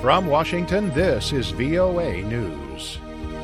From Washington, this is VOA News.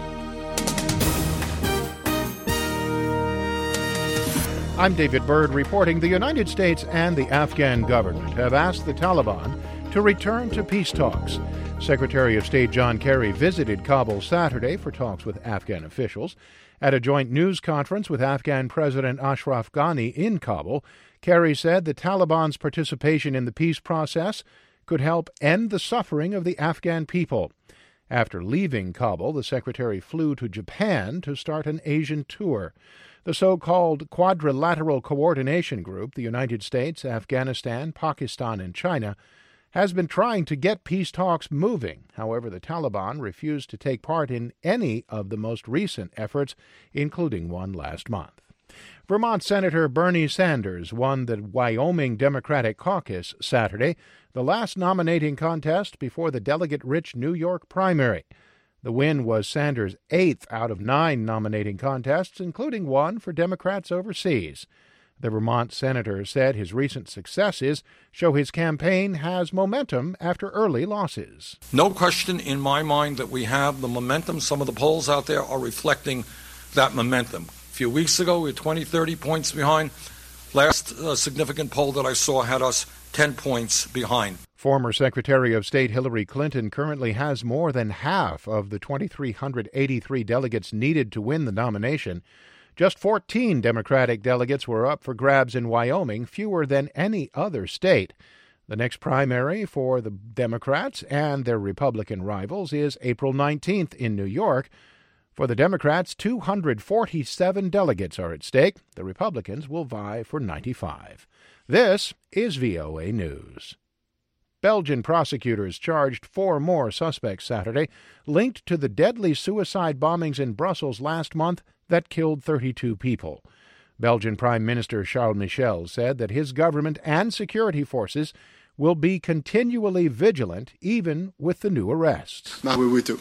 I'm David Byrd reporting the United States and the Afghan government have asked the Taliban to return to peace talks. Secretary of State John Kerry visited Kabul Saturday for talks with Afghan officials. At a joint news conference with Afghan President Ashraf Ghani in Kabul, Kerry said the Taliban's participation in the peace process could help end the suffering of the Afghan people. After leaving Kabul, the secretary flew to Japan to start an Asian tour. The so-called Quadrilateral Coordination Group, the United States, Afghanistan, Pakistan, and China, has been trying to get peace talks moving. However, the Taliban refused to take part in any of the most recent efforts, including one last month. Vermont Senator Bernie Sanders won the Wyoming Democratic Caucus Saturday, the last nominating contest before the delegate-rich New York primary. The win was Sanders' 8th out of 9 nominating contests, including one for Democrats overseas. The Vermont senator said his recent successes show his campaign has momentum after early losses. No question in my mind that we have the momentum. Some of the polls out there are reflecting that momentum. A few weeks ago, we were 20, 30 points behind. Last significant poll that I saw had us 10 points behind. Former Secretary of State Hillary Clinton currently has more than half of the 2,383 delegates needed to win the nomination. Just 14 Democratic delegates were up for grabs in Wyoming, fewer than any other state. The next primary for the Democrats and their Republican rivals is April 19th in New York. For the Democrats, 247 delegates are at stake. The Republicans will vie for 95. This is VOA News. Belgian prosecutors charged 4 more suspects Saturday, linked to the deadly suicide bombings in Brussels last month that killed 32 people. Belgian Prime Minister Charles Michel said that his government and security forces will be continually vigilant, even with the new arrests. Maar we weten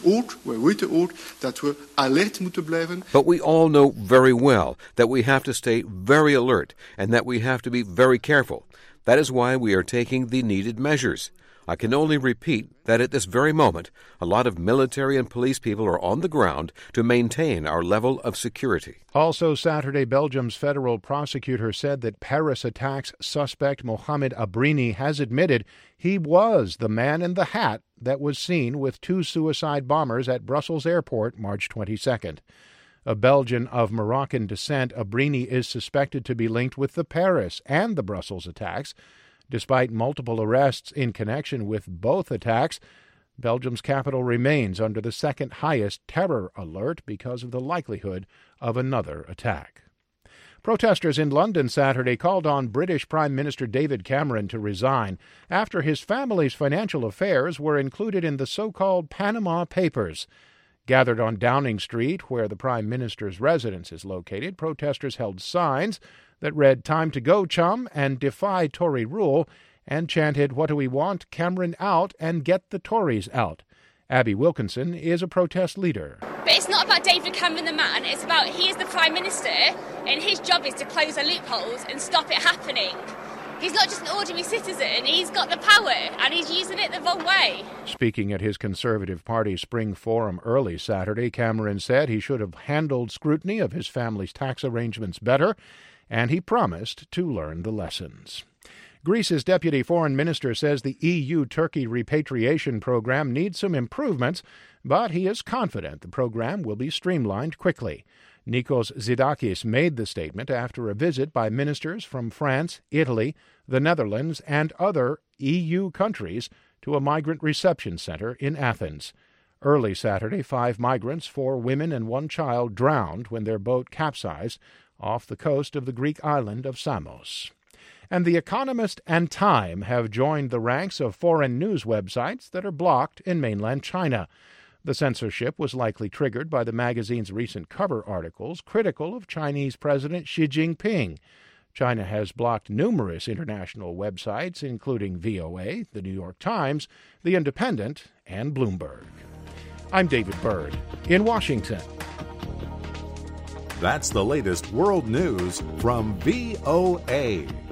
ook dat we alert moeten blijven. But we all know very well that we have to stay very alert and that we have to be very careful. That is why we are taking the needed measures. I can only repeat that at this very moment, a lot of military and police people are on the ground to maintain our level of security. Also Saturday, Belgium's federal prosecutor said that Paris attacks suspect Mohamed Abrini has admitted he was the man in the hat that was seen with 2 suicide bombers at Brussels airport March 22nd. A Belgian of Moroccan descent, Abrini is suspected to be linked with the Paris and the Brussels attacks. Despite multiple arrests in connection with both attacks, Belgium's capital remains under the second highest terror alert because of the likelihood of another attack. Protesters in London Saturday called on British Prime Minister David Cameron to resign after his family's financial affairs were included in the so-called Panama Papers. Gathered on Downing Street, where the Prime Minister's residence is located, protesters held signs that read, "Time to go, chum," and "Defy Tory rule," and chanted, "What do we want? Cameron out and get the Tories out." Abby Wilkinson is a protest leader. But it's not about David Cameron the man, it's about he is the Prime Minister and his job is to close the loopholes and stop it happening. He's not just an ordinary citizen, he's got the power, and he's using it the wrong way. Speaking at his Conservative Party Spring Forum early Saturday, Cameron said he should have handled scrutiny of his family's tax arrangements better, and he promised to learn the lessons. Greece's deputy foreign minister says the EU-Turkey repatriation program needs some improvements, but he is confident the program will be streamlined quickly. Nikos Zidakis made the statement after a visit by ministers from France, Italy, the Netherlands, and other EU countries to a migrant reception center in Athens. Early Saturday, 5 migrants, 4 women and 1 child, drowned when their boat capsized off the coast of the Greek island of Samos. And The Economist and Time have joined the ranks of foreign news websites that are blocked in mainland China. The censorship was likely triggered by the magazine's recent cover articles critical of Chinese President Xi Jinping. China has blocked numerous international websites, including VOA, The New York Times, The Independent, and Bloomberg. I'm David Byrd in Washington. That's the latest world news from VOA.